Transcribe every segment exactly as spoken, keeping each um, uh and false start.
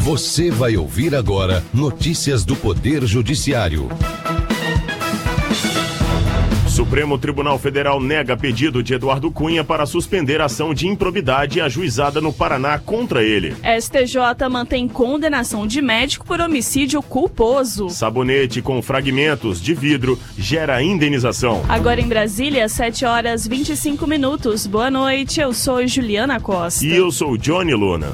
Você vai ouvir agora notícias do Poder Judiciário. Supremo Tribunal Federal nega pedido de Eduardo Cunha para suspender a ação de improbidade ajuizada no Paraná contra ele. S T J mantém condenação de médico por homicídio culposo. Sabonete com fragmentos de vidro gera indenização. Agora em Brasília, sete horas e vinte e cinco minutos. Boa noite, eu sou Juliana Costa. E eu sou Johnny Luna.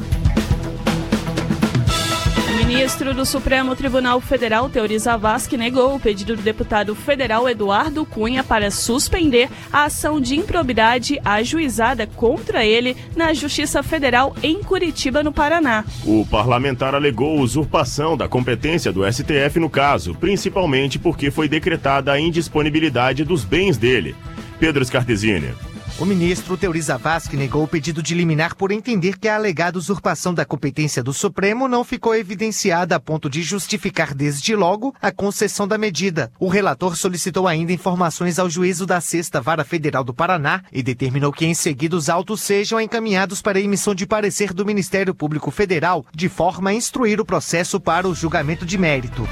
O ministro do Supremo Tribunal Federal, Teori Zavascki, negou o pedido do deputado federal Eduardo Cunha para suspender a ação de improbidade ajuizada contra ele na Justiça Federal em Curitiba, no Paraná. O parlamentar alegou usurpação da competência do S T F no caso, principalmente porque foi decretada a indisponibilidade dos bens dele. Pedro Scartesini. O ministro Teori Zavascki negou o pedido de liminar por entender que a alegada usurpação da competência do Supremo não ficou evidenciada a ponto de justificar desde logo a concessão da medida. O relator solicitou ainda informações ao juízo da Sexta Vara Federal do Paraná e determinou que em seguida os autos sejam encaminhados para a emissão de parecer do Ministério Público Federal, de forma a instruir o processo para o julgamento de mérito.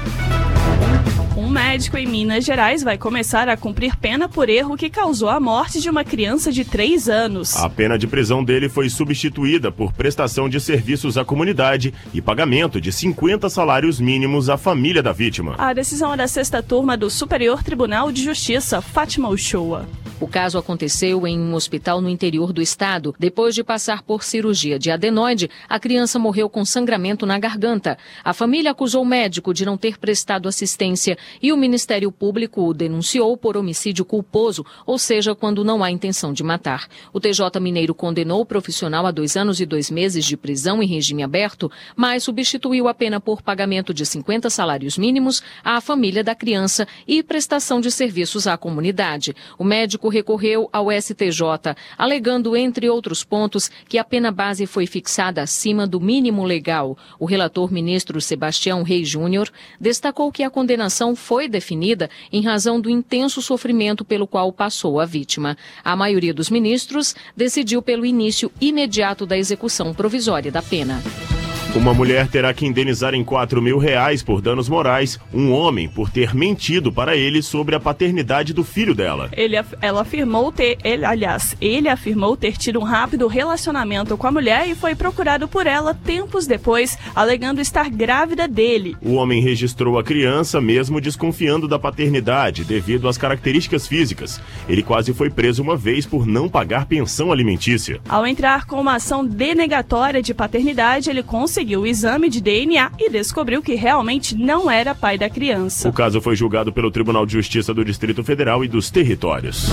Um médico em Minas Gerais vai começar a cumprir pena por erro que causou a morte de uma criança de três anos. A pena de prisão dele foi substituída por prestação de serviços à comunidade e pagamento de cinquenta salários mínimos à família da vítima. A decisão é da sexta turma do Superior Tribunal de Justiça, Fátima Uchoa. O caso aconteceu em um hospital no interior do estado. Depois de passar por cirurgia de adenoide, a criança morreu com sangramento na garganta. A família acusou o médico de não ter prestado assistência e o Ministério Público o denunciou por homicídio culposo, ou seja, quando não há intenção de matar. O T J Mineiro condenou o profissional a dois anos e dois meses de prisão em regime aberto, mas substituiu a pena por pagamento de cinquenta salários mínimos à família da criança e prestação de serviços à comunidade. O médico recorreu ao S T J, alegando, entre outros pontos, que a pena base foi fixada acima do mínimo legal. O relator ministro Sebastião Reis Júnior destacou que a condenação foi definida em razão do intenso sofrimento pelo qual passou a vítima. A maioria dos ministros decidiu pelo início imediato da execução provisória da pena. Uma mulher terá que indenizar em quatro mil reais por danos morais um homem por ter mentido para ele sobre a paternidade do filho dela. Ele, ela afirmou ter, ele, aliás, ele afirmou ter tido um rápido relacionamento com a mulher e foi procurado por ela tempos depois, alegando estar grávida dele. O homem registrou a criança mesmo desconfiando da paternidade devido às características físicas. Ele quase foi preso uma vez por não pagar pensão alimentícia. Ao entrar com uma ação denegatória de paternidade, ele conseguiu o exame de D N A e descobriu que realmente não era pai da criança. O caso foi julgado pelo Tribunal de Justiça do Distrito Federal e dos Territórios.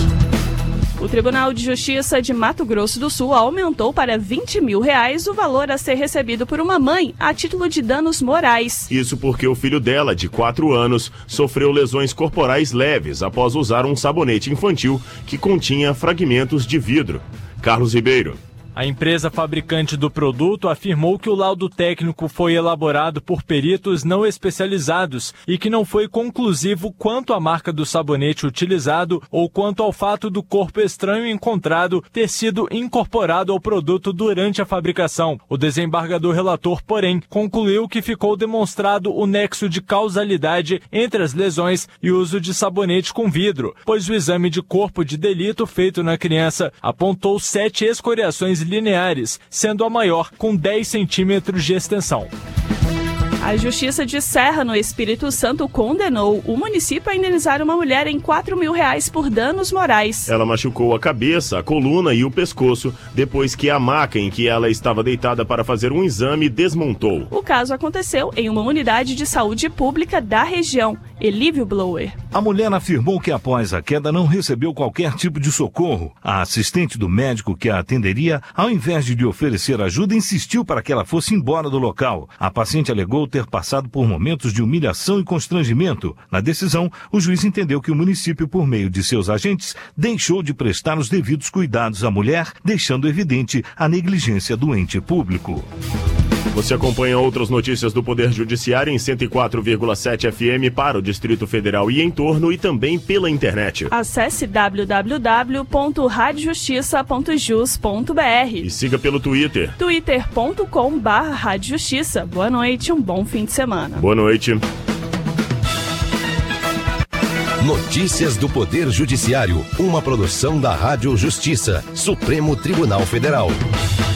O Tribunal de Justiça de Mato Grosso do Sul aumentou para vinte mil reais o valor a ser recebido por uma mãe a título de danos morais. Isso porque o filho dela, de quatro anos, sofreu lesões corporais leves após usar um sabonete infantil que continha fragmentos de vidro. Carlos Ribeiro. A empresa fabricante do produto afirmou que o laudo técnico foi elaborado por peritos não especializados e que não foi conclusivo quanto à marca do sabonete utilizado ou quanto ao fato do corpo estranho encontrado ter sido incorporado ao produto durante a fabricação. O desembargador relator, porém, concluiu que ficou demonstrado o nexo de causalidade entre as lesões e o uso de sabonete com vidro, pois o exame de corpo de delito feito na criança apontou sete escoriações lineares, sendo a maior com dez centímetros de extensão. A Justiça de Serra, no Espírito Santo, condenou o município a indenizar uma mulher em quatro mil reais por danos morais. Ela machucou a cabeça, a coluna e o pescoço depois que a maca em que ela estava deitada para fazer um exame desmontou. O caso aconteceu em uma unidade de saúde pública da região. Elívio Blower. A mulher afirmou que após a queda não recebeu qualquer tipo de socorro. A assistente do médico que a atenderia, ao invés de lhe oferecer ajuda, insistiu para que ela fosse embora do local. A paciente alegou ter passado por momentos de humilhação e constrangimento. Na decisão, o juiz entendeu que o município, por meio de seus agentes, deixou de prestar os devidos cuidados à mulher, deixando evidente a negligência do ente público. Você acompanha outras notícias do Poder Judiciário em cento e quatro vírgula sete F M para o Distrito Federal e entorno e também pela internet. Acesse w w w ponto rádio justiça ponto jus ponto b r e siga pelo Twitter. twitter ponto com barra rádio justiça. Boa noite, um bom fim de semana. Boa noite. Notícias do Poder Judiciário, uma produção da Rádio Justiça, Supremo Tribunal Federal.